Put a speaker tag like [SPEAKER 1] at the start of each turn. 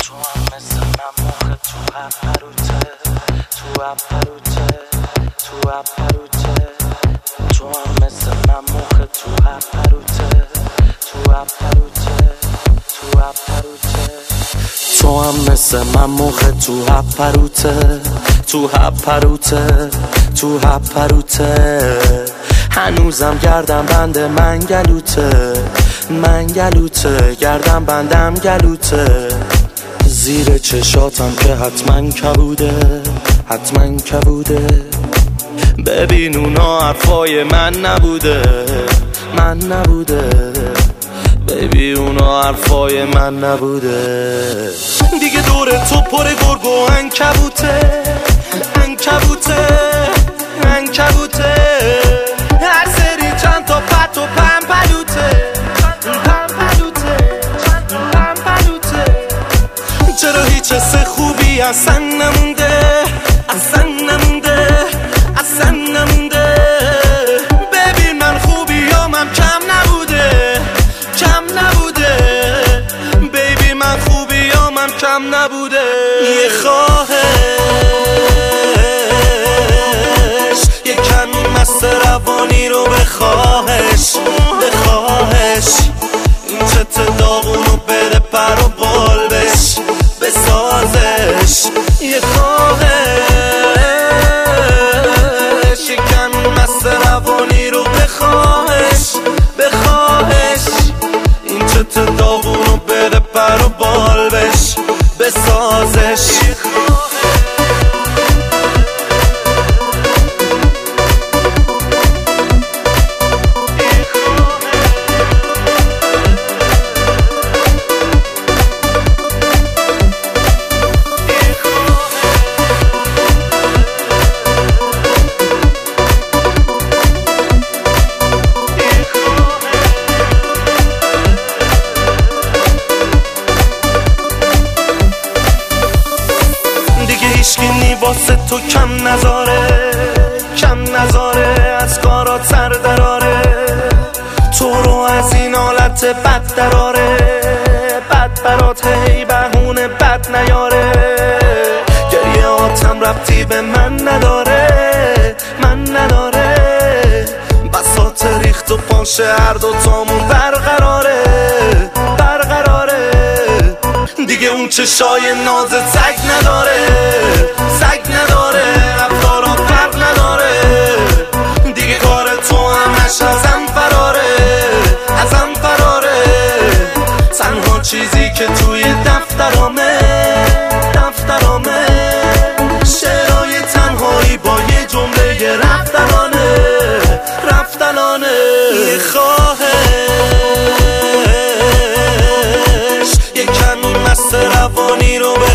[SPEAKER 1] تو هم مثل من موقع تو اپروته، تو اپروته، تو اپروته. تو هم مثل من موقع تو اپروته، تو اپروته، تو اپروته. تو هم مثل من موقع تو اپروته، تو اپروته، تو اپروته. هنوزم گردم بند من گلوته، من گلوته، گردم بندم گلوته. زیر چشاتم که حتما کبوده، حتما کبوده. ببین اونا حرفای من نبوده، من نبوده. ببین اونا حرفای من نبوده. دیگه دور تو پر گرگ و عنکبوته، عنکبوته، عنکبوته. هر سری چند تا پت و پمپلوته، پمپلوته، پمپلوته. چرا هیچ حس خوبی اصلا نمونده، اصلا نمونده، اصلا نمونده. ببین من خوبیامم کم نبوده، کم نبوده. بیبی من خوبیامم کم نبوده. یه خواهش، یه کمی مست روانی رو بخواهش، بخواهش. این چت داغونو بده پر و بال بش، بسازش. یه خواهش، یه کمی مست روانی رو بخواهش، بخواهش. این چت داغونو بده پر و بال بش، بسازش. هیچکی واسه تو کم نذاره، کم نذاره. از کارات سر دراره، تو رو از این حالت بد دراره. بد برات هی بهونه بد نیاره. گریه آتم ربطی به من نداره، من نداره. بساط ریخت و پاشه هر دوتامون برقراره، برقراره. دیگه اون چشای نازت سگ نداره، سگ نداره. رفتارات فرق نداره. دیگه کار تو همش ازم فراره، ازم فراره. تنها چیزی که توی دفترامه، دفترامه. شعرهای تنهایی با یه جمله رفتنانه، رفتنانه. یه خواهش، یه کمی مست روانی رو